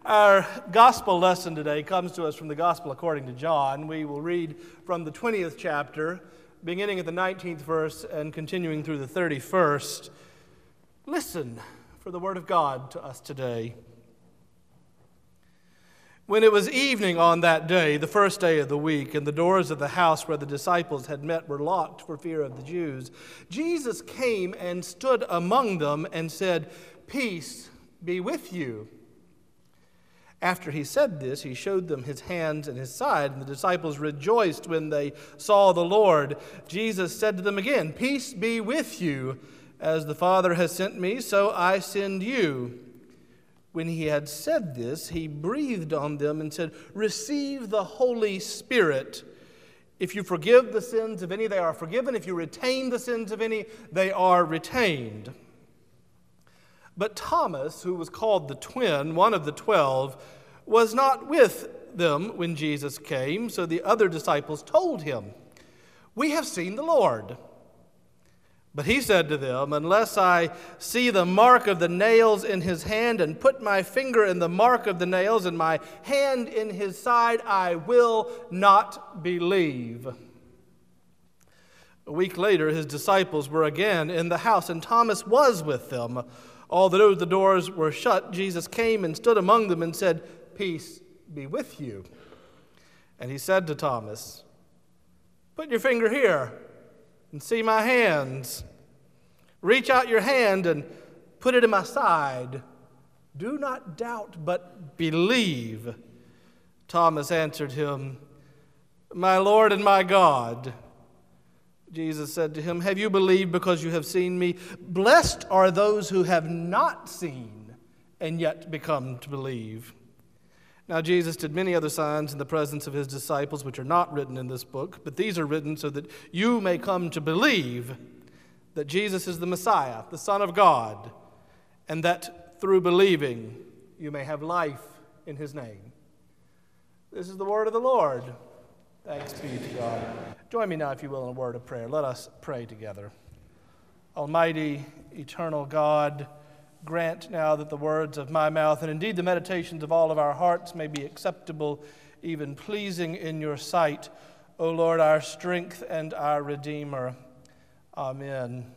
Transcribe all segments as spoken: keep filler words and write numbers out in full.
Our gospel lesson today comes to us from the gospel according to John. We will read from the twentieth chapter, beginning at the nineteenth verse and continuing through the thirty-first. Listen for the word of God to us today. When it was evening on that day, the first day of the week, and the doors of the house where the disciples had met were locked for fear of the Jews, Jesus came and stood among them and said, "Peace be with you." After he said this, he showed them his hands and his side, and the disciples rejoiced when they saw the Lord. Jesus said to them again, "Peace be with you. As the Father has sent me, so I send you." When he had said this, he breathed on them and said, "Receive the Holy Spirit. If you forgive the sins of any, they are forgiven. If you retain the sins of any, they are retained." But Thomas, who was called the twin, one of the twelve, was not with them when Jesus came, so the other disciples told him, "We have seen the Lord." But he said to them, "Unless I see the mark of the nails in his hand and put my finger in the mark of the nails and my hand in his side, I will not believe." A week later, his disciples were again in the house, and Thomas was with them. Although the doors were shut, Jesus came and stood among them and said, "Peace be with you." And he said to Thomas, "Put your finger here and see my hands. Reach out your hand and put it in my side. Do not doubt, but believe." Thomas answered him, "My Lord and my God." Jesus said to him, "Have you believed because you have seen me? Blessed are those who have not seen and yet become to believe." Now Jesus did many other signs in the presence of his disciples, which are not written in this book, but these are written so that you may come to believe that Jesus is the Messiah, the Son of God, and that through believing you may have life in his name. This is the word of the Lord. Thanks be to God. Join me now, if you will, in a word of prayer. Let us pray together. Almighty, eternal God, grant now that the words of my mouth and indeed the meditations of all of our hearts may be acceptable, even pleasing in your sight, O Lord, our strength and our Redeemer. Amen.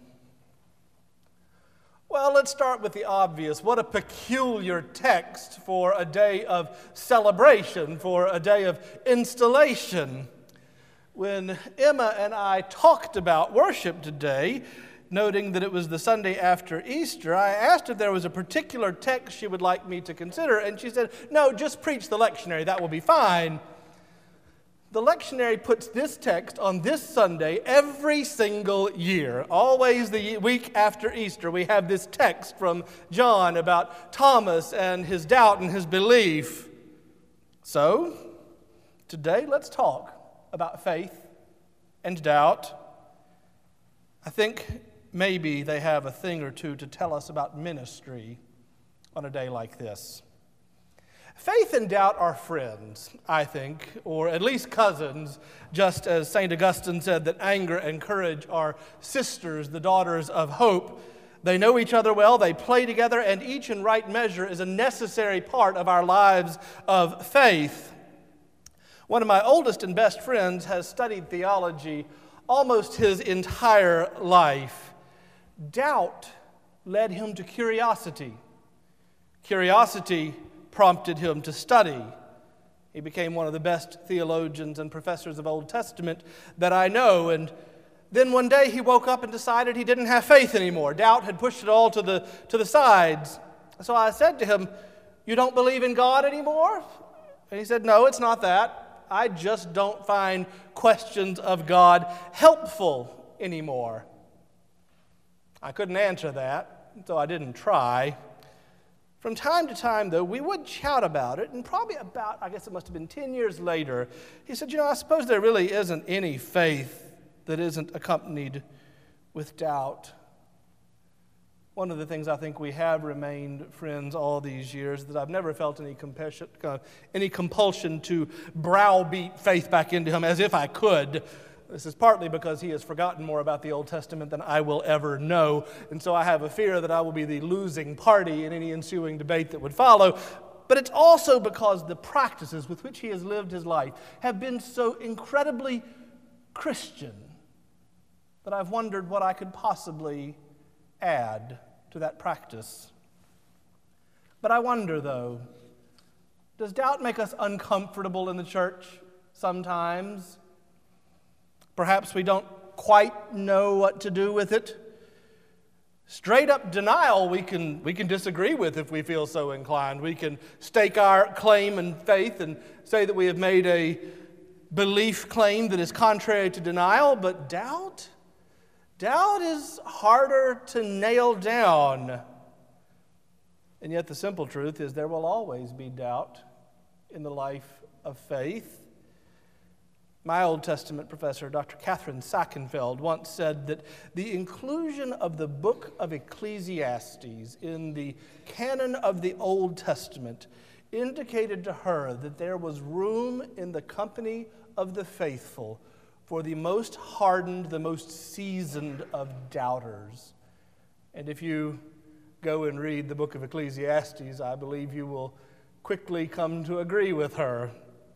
Well, let's start with the obvious. What a peculiar text for a day of celebration, for a day of installation. When Emma and I talked about worship today, noting that it was the Sunday after Easter, I asked if there was a particular text she would like me to consider, and she said, "No, just preach the lectionary, that will be fine." The lectionary puts this text on this Sunday every single year. Always the week after Easter, we have this text from John about Thomas and his doubt and his belief. So, today let's talk about faith and doubt. I think maybe they have a thing or two to tell us about ministry on a day like this. Faith and doubt are friends, I think, or at least cousins, just as Saint Augustine said that anger and courage are sisters, the daughters of hope. They know each other well, they play together, and each in right measure is a necessary part of our lives of faith. One of my oldest and best friends has studied theology almost his entire life. Doubt led him to curiosity. Curiosity prompted him to study. He became one of the best theologians and professors of Old Testament that I know, and then one day he woke up and decided he didn't have faith anymore. Doubt had pushed it all to the, to the sides. So I said to him, "You don't believe in God anymore?" And he said, "No, it's not that. I just don't find questions of God helpful anymore." I couldn't answer that, so I didn't try. From time to time, though, we would chat about it, and probably about, I guess it must have been ten years later, he said, "You know, I suppose there really isn't any faith that isn't accompanied with doubt." One of the things I think we have remained friends all these years, that I've never felt any compulsion, uh, any compulsion to browbeat faith back into him as if I could. This is partly because he has forgotten more about the Old Testament than I will ever know, and so I have a fear that I will be the losing party in any ensuing debate that would follow. but it's also because the practices with which he has lived his life have been so incredibly Christian that I've wondered what I could possibly add to that practice. But I wonder, though, does doubt make us uncomfortable in the church sometimes? Perhaps we don't quite know what to do with it. Straight up denial we can we can disagree with if we feel so inclined. We can stake our claim and faith and say that we have made a belief claim that is contrary to denial, but doubt? Doubt is harder to nail down. And yet the simple truth is there will always be doubt in the life of faith. My Old Testament professor, Doctor Catherine Sackenfeld, once said that the inclusion of the book of Ecclesiastes in the canon of the Old Testament indicated to her that there was room in the company of the faithful for the most hardened, the most seasoned of doubters. And if you go and read the book of Ecclesiastes, I believe you will quickly come to agree with her.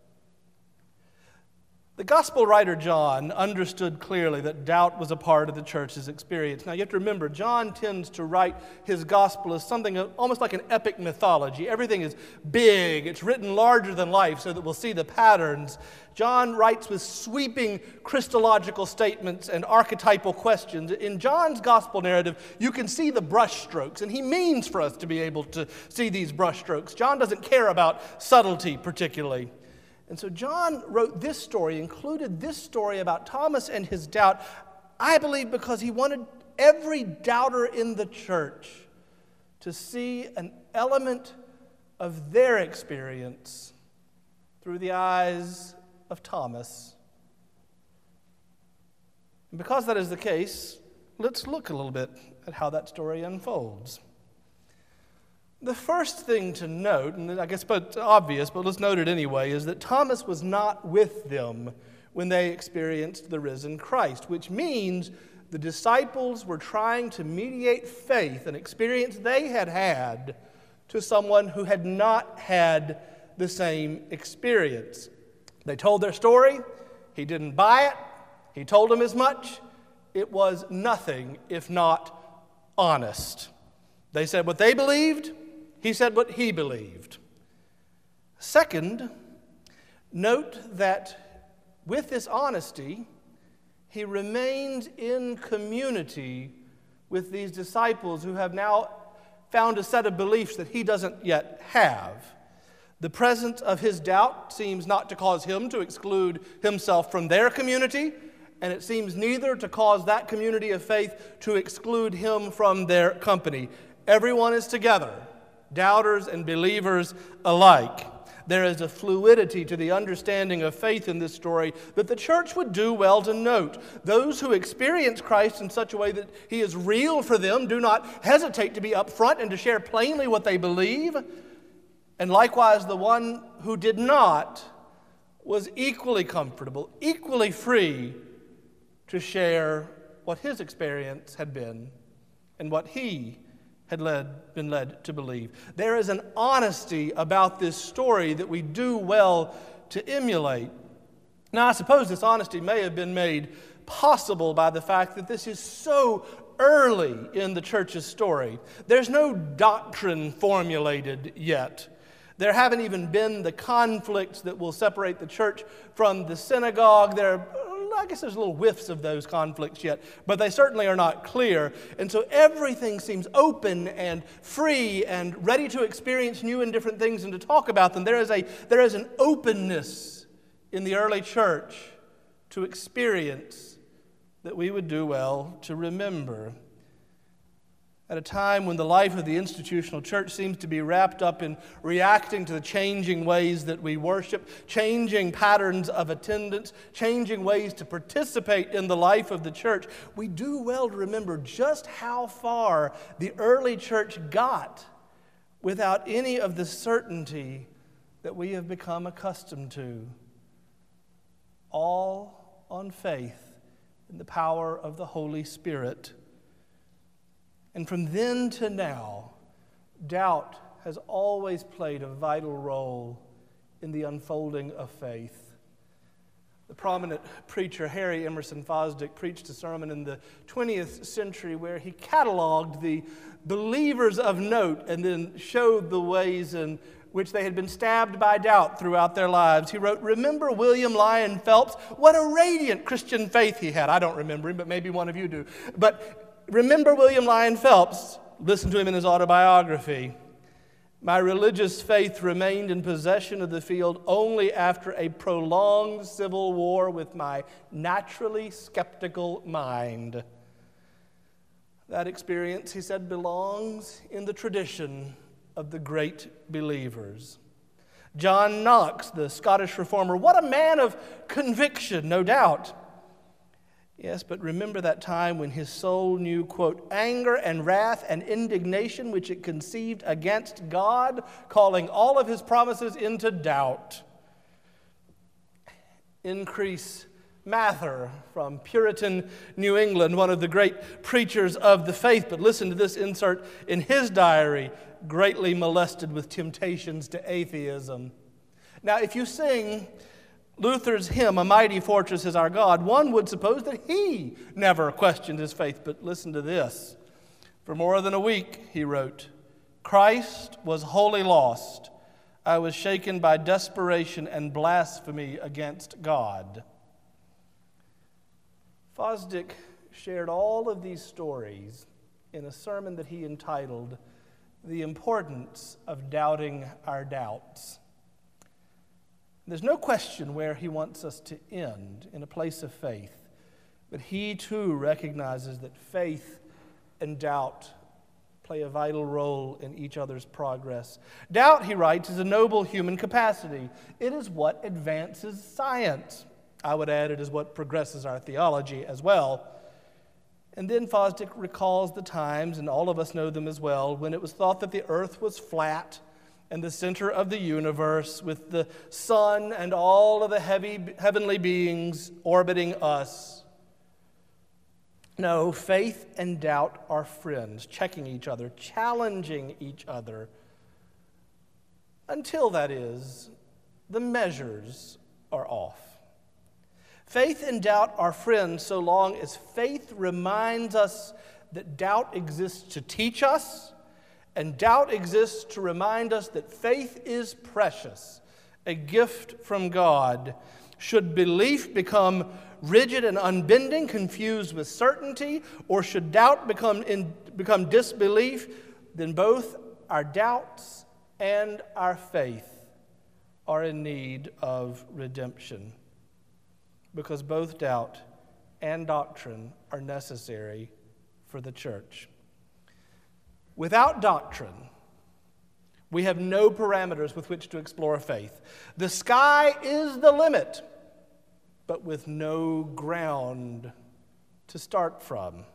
The gospel writer John understood clearly that doubt was a part of the church's experience. Now you have to remember, John tends to write his gospel as something almost like an epic mythology. Everything is big, it's written larger than life so that we'll see the patterns. John writes with sweeping Christological statements and archetypal questions. In John's gospel narrative, you can see the brushstrokes, and he means for us to be able to see these brushstrokes. John doesn't care about subtlety particularly. And so John wrote this story, included this story about Thomas and his doubt, I believe because he wanted every doubter in the church to see an element of their experience through the eyes of Thomas. And because that is the case, let's look a little bit at how that story unfolds. The first thing to note, and I guess it's obvious, but let's note it anyway, is that Thomas was not with them when they experienced the risen Christ, which means the disciples were trying to mediate faith, an experience they had had, to someone who had not had the same experience. They told their story. He didn't buy it. He told them as much. It was nothing if not honest. They said what they believed. He said what he believed. Second, note that with this honesty, he remains in community with these disciples who have now found a set of beliefs that he doesn't yet have. The presence of his doubt seems not to cause him to exclude himself from their community, and it seems neither to cause that community of faith to exclude him from their company. Everyone is together, doubters and believers alike. There is a fluidity to the understanding of faith in this story that the church would do well to note. Those who experience Christ in such a way that he is real for them do not hesitate to be upfront and to share plainly what they believe. And likewise, the one who did not was equally comfortable, equally free to share what his experience had been and what he had led, been led to believe. There is an honesty about this story that we do well to emulate. Now, I suppose this honesty may have been made possible by the fact that this is so early in the church's story. There's no doctrine formulated yet. There haven't even been the conflicts that will separate the church from the synagogue. There I guess there's little whiffs of those conflicts yet, but they certainly are not clear. And so everything seems open and free and ready to experience new and different things and to talk about them. There is a there is an openness in the early church to experience that we would do well to remember. At a time when the life of the institutional church seems to be wrapped up in reacting to the changing ways that we worship, changing patterns of attendance, changing ways to participate in the life of the church, we do well to remember just how far the early church got without any of the certainty that we have become accustomed to. All on faith in the power of the Holy Spirit. And from then to now, doubt has always played a vital role in the unfolding of faith. The prominent preacher Harry Emerson Fosdick preached a sermon in the twentieth century where he cataloged the believers of note and then showed the ways in which they had been stabbed by doubt throughout their lives. He wrote, "Remember William Lyon Phelps? What a radiant Christian faith he had." I don't remember him, but maybe one of you do. But remember William Lyon Phelps. Listen to him in his autobiography. "My religious faith remained in possession of the field only after a prolonged civil war with my naturally skeptical mind." That experience, he said, belongs in the tradition of the great believers. John Knox, the Scottish reformer, what a man of conviction, no doubt. Yes, but remember that time when his soul knew, quote, "anger and wrath and indignation which it conceived against God, calling all of his promises into doubt." Increase Mather from Puritan New England, one of the great preachers of the faith, but listen to this insert in his diary, greatly molested with temptations to atheism. Now, if you sing Luther's hymn, "A Mighty Fortress is Our God," one would suppose that he never questioned his faith, but listen to this. "For more than a week," he wrote, "Christ was wholly lost. I was shaken by desperation and blasphemy against God." Fosdick shared all of these stories in a sermon that he entitled "The Importance of Doubting Our Doubts." There's no question where he wants us to end, in a place of faith, but he too recognizes that faith and doubt play a vital role in each other's progress. Doubt, he writes, is a noble human capacity. It is what advances science. I would add it is what progresses our theology as well. And then Fosdick recalls the times, and all of us know them as well, when it was thought that the earth was flat and the center of the universe, with the sun and all of the heavy heavenly beings orbiting us. No, faith and doubt are friends, checking each other, challenging each other, until, that is, the measures are off. Faith and doubt are friends so long as faith reminds us that doubt exists to teach us, and doubt exists to remind us that faith is precious, a gift from God. Should belief become rigid and unbending, confused with certainty, or should doubt become, in, become disbelief, then both our doubts and our faith are in need of redemption, because both doubt and doctrine are necessary for the church. Without doctrine, we have no parameters with which to explore faith. The sky is the limit, but with no ground to start from.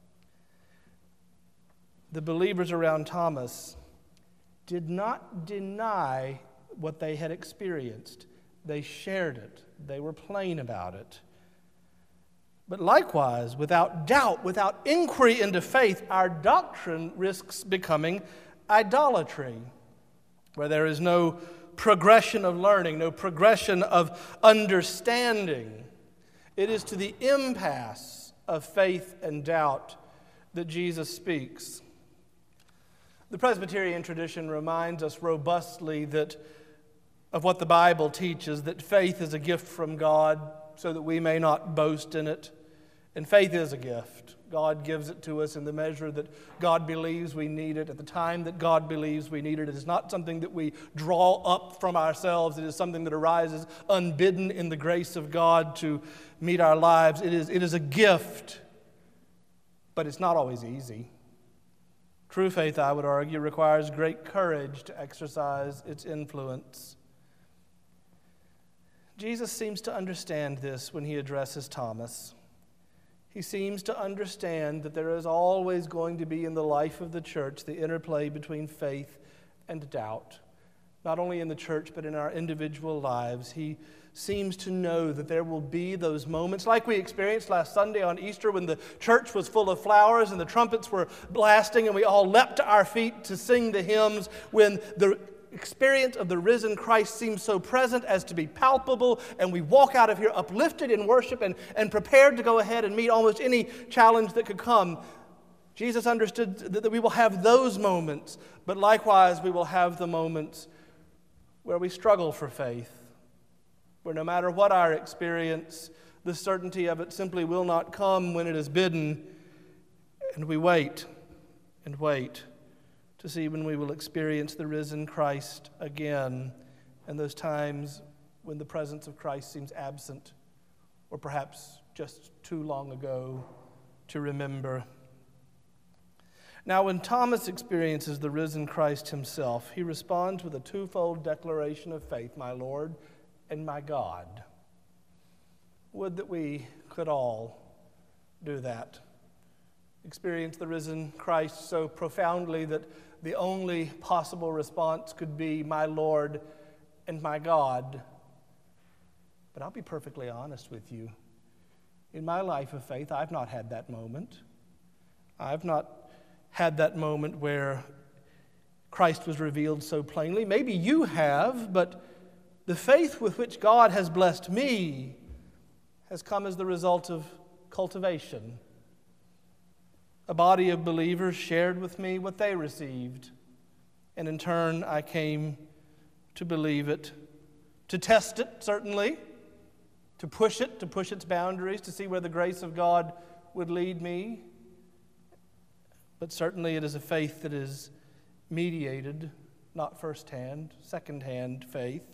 The believers around Thomas did not deny what they had experienced. They shared it. They were plain about it. But likewise, without doubt, without inquiry into faith, our doctrine risks becoming idolatry, where there is no progression of learning, no progression of understanding. It is to the impasse of faith and doubt that Jesus speaks. The Presbyterian tradition reminds us robustly that of what the Bible teaches, that faith is a gift from God so that we may not boast in it. And faith is a gift. God gives it to us in the measure that God believes we need it, at the time that God believes we need it. It is not something that we draw up from ourselves. It is something that arises unbidden in the grace of God to meet our lives. It is, it is a gift, but it's not always easy. True faith, I would argue, requires great courage to exercise its influence. Jesus seems to understand this when he addresses Thomas. He seems to understand that there is always going to be in the life of the church the interplay between faith and doubt. not only in the church, but in our individual lives. He seems to know that there will be those moments like we experienced last Sunday on Easter when the church was full of flowers and the trumpets were blasting and we all leapt to our feet to sing the hymns, when the experience of the risen Christ seems so present as to be palpable, and we walk out of here uplifted in worship and, and prepared to go ahead and meet almost any challenge that could come. Jesus understood that we will have those moments, but likewise we will have the moments where we struggle for faith, where no matter what our experience, the certainty of it simply will not come when it is bidden, and we wait and wait to see when we will experience the risen Christ again, and those times when the presence of Christ seems absent, or perhaps just too long ago to remember. Now, when Thomas experiences the risen Christ himself, he responds with a twofold declaration of faith: my Lord and my God. Would that we could all do that. Experience the risen Christ so profoundly that the only possible response could be, my Lord and my God. But I'll be perfectly honest with you. In my life of faith, I've not had that moment. I've not had that moment where Christ was revealed so plainly. Maybe you have, but the faith with which God has blessed me has come as the result of cultivation. A body of believers shared with me what they received, and in turn I came to believe it, to test it, certainly, to push it, to push its boundaries, to see where the grace of God would lead me. But certainly it is a faith that is mediated, not first-hand, second-hand faith.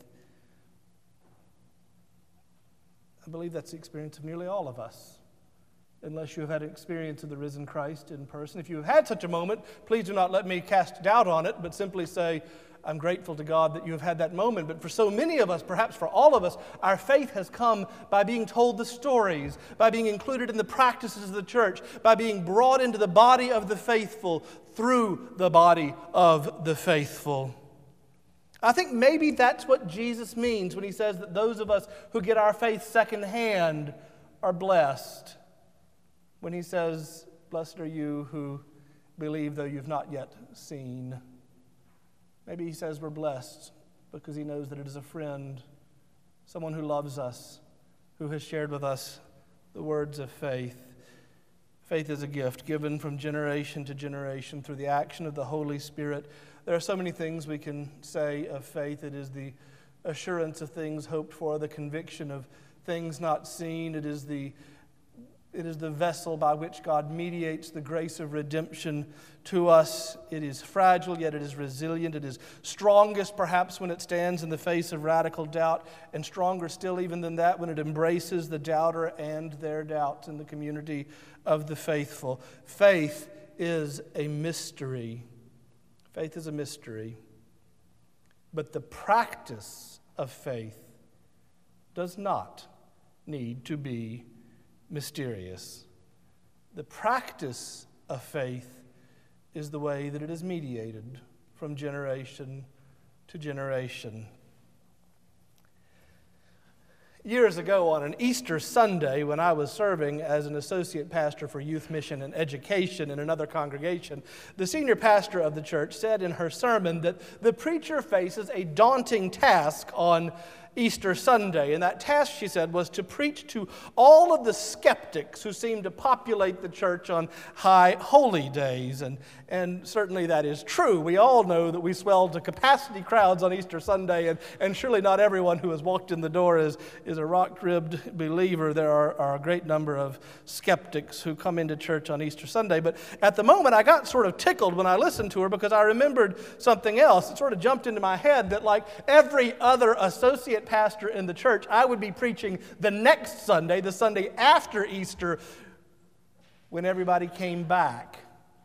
I believe that's the experience of nearly all of us, unless you have had an experience of the risen Christ in person. If you have had such a moment, please do not let me cast doubt on it, but simply say, I'm grateful to God that you have had that moment. But for so many of us, perhaps for all of us, our faith has come by being told the stories, by being included in the practices of the church, by being brought into the body of the faithful through the body of the faithful. I think maybe that's what Jesus means when he says that those of us who get our faith secondhand are blessed. When he says, blessed are you who believe though you've not yet seen. Maybe he says we're blessed because he knows that it is a friend, someone who loves us, who has shared with us the words of faith. Faith is a gift given from generation to generation through the action of the Holy Spirit. There are so many things we can say of faith. It is the assurance of things hoped for, the conviction of things not seen. It is the It is the vessel by which God mediates the grace of redemption to us. It is fragile, yet it is resilient. It is strongest, perhaps, when it stands in the face of radical doubt, and stronger still even than that when it embraces the doubter and their doubts in the community of the faithful. Faith is a mystery. Faith is a mystery. But the practice of faith does not need to be mysterious. The practice of faith is the way that it is mediated from generation to generation. Years ago on an Easter Sunday, when I was serving as an associate pastor for youth mission and education in another congregation, the senior pastor of the church said in her sermon that the preacher faces a daunting task on Easter Sunday. And that task, she said, was to preach to all of the skeptics who seem to populate the church on high holy days. And, and certainly that is true. We all know that we swell to capacity crowds on Easter Sunday, and, and surely not everyone who has walked in the door is, is a rock-ribbed believer. There are, are a great number of skeptics who come into church on Easter Sunday. But at the moment, I got sort of tickled when I listened to her because I remembered something else. It sort of jumped into my head that like every other associate pastor in the church, I would be preaching the next Sunday, the Sunday after Easter, when everybody came back.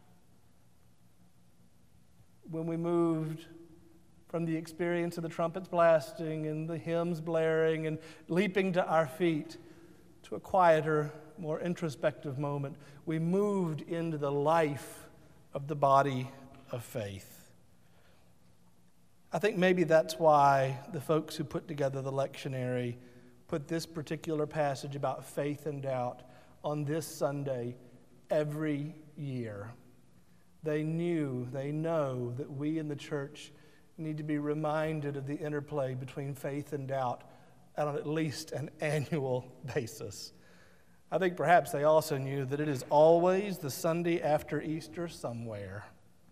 When we moved from the experience of the trumpets blasting and the hymns blaring and leaping to our feet to a quieter, more introspective moment, we moved into the life of the body of faith. I think maybe that's why the folks who put together the lectionary put this particular passage about faith and doubt on this Sunday every year. They knew, they know that we in the church need to be reminded of the interplay between faith and doubt on at least an annual basis. I think perhaps they also knew that it is always the Sunday after Easter somewhere.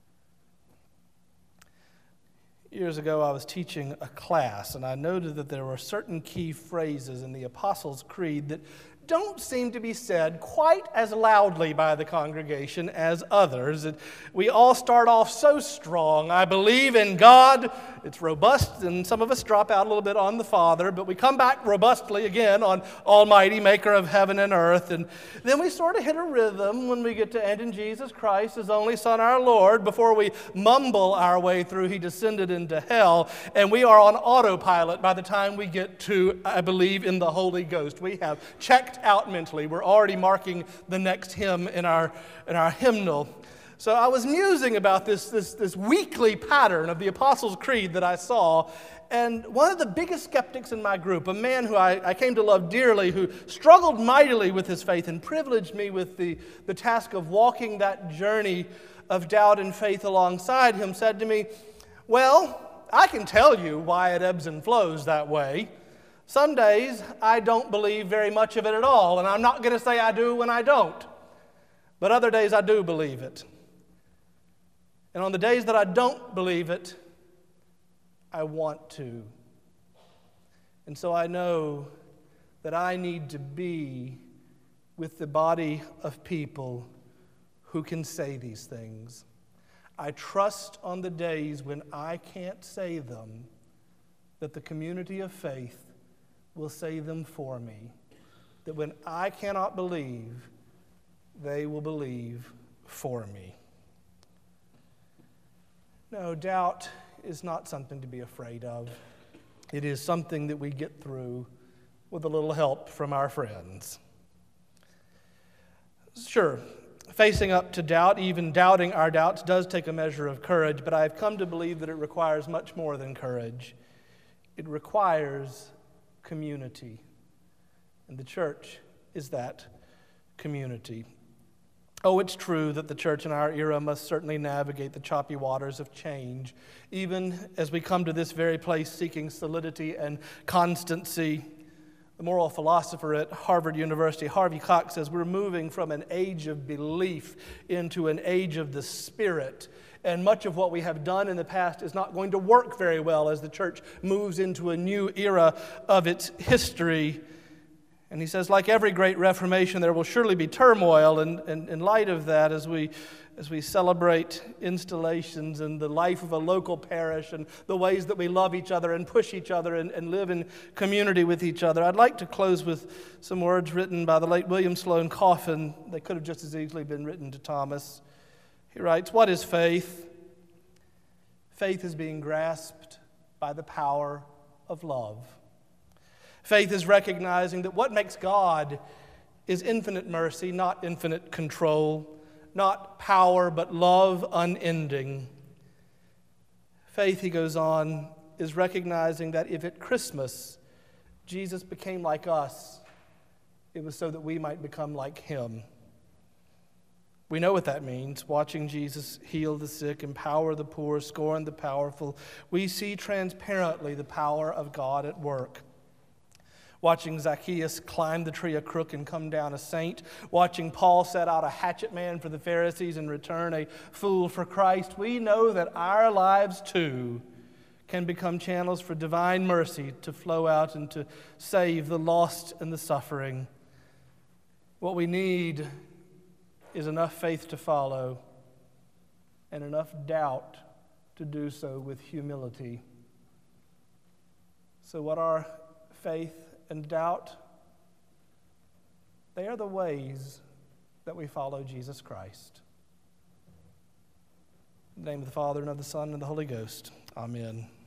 Years ago, I was teaching a class, and I noted that there were certain key phrases in the Apostles' Creed that don't seem to be said quite as loudly by the congregation as others. It, we all start off so strong. I believe in God. It's robust, and some of us drop out a little bit on the Father, but we come back robustly again on Almighty, Maker of heaven and earth. And then we sort of hit a rhythm when we get to end in Jesus Christ, His only Son, our Lord, before we mumble our way through He descended into hell. And we are on autopilot by the time we get to, I believe in the Holy Ghost. We have checked out mentally. We're already marking the next hymn in our, in our hymnal. So I was musing about this, this, this weekly pattern of the Apostles' Creed that I saw, and one of the biggest skeptics in my group, a man who I, I came to love dearly, who struggled mightily with his faith and privileged me with the, the task of walking that journey of doubt and faith alongside him, said to me, "Well, I can tell you why it ebbs and flows that way. Some days I don't believe very much of it at all, and I'm not going to say I do when I don't. But other days I do believe it. And on the days that I don't believe it, I want to. And so I know that I need to be with the body of people who can say these things. I trust on the days when I can't say them, that the community of faith will say them for me. That when I cannot believe, they will believe for me." No, doubt is not something to be afraid of. It is something that we get through with a little help from our friends. Sure, facing up to doubt, even doubting our doubts, does take a measure of courage, but I've come to believe that it requires much more than courage. It requires community, and the church is that community. Oh, it's true that the church in our era must certainly navigate the choppy waters of change, even as we come to this very place seeking solidity and constancy. The moral philosopher at Harvard University, Harvey Cox, says we're moving from an age of belief into an age of the Spirit. And much of what we have done in the past is not going to work very well as the church moves into a new era of its history. And he says, like every great Reformation, there will surely be turmoil. And, and in light of that, as we, as we celebrate installations and the life of a local parish and the ways that we love each other and push each other and, and live in community with each other, I'd like to close with some words written by the late William Sloane Coffin. They could have just as easily been written to Thomas. He writes, "What is faith? Faith is being grasped by the power of love. Faith is recognizing that what makes God is infinite mercy, not infinite control, not power, but love unending. Faith," he goes on, "is recognizing that if at Christmas Jesus became like us, it was so that we might become like Him." We know what that means. Watching Jesus heal the sick, empower the poor, scorn the powerful, we see transparently the power of God at work. Watching Zacchaeus climb the tree a crook and come down a saint, watching Paul set out a hatchet man for the Pharisees and return a fool for Christ, we know that our lives too can become channels for divine mercy to flow out and to save the lost and the suffering. What we need is enough faith to follow and enough doubt to do so with humility. So what are faith and doubt? They are the ways that we follow Jesus Christ. In the name of the Father, and of the Son, and of the Holy Ghost. Amen.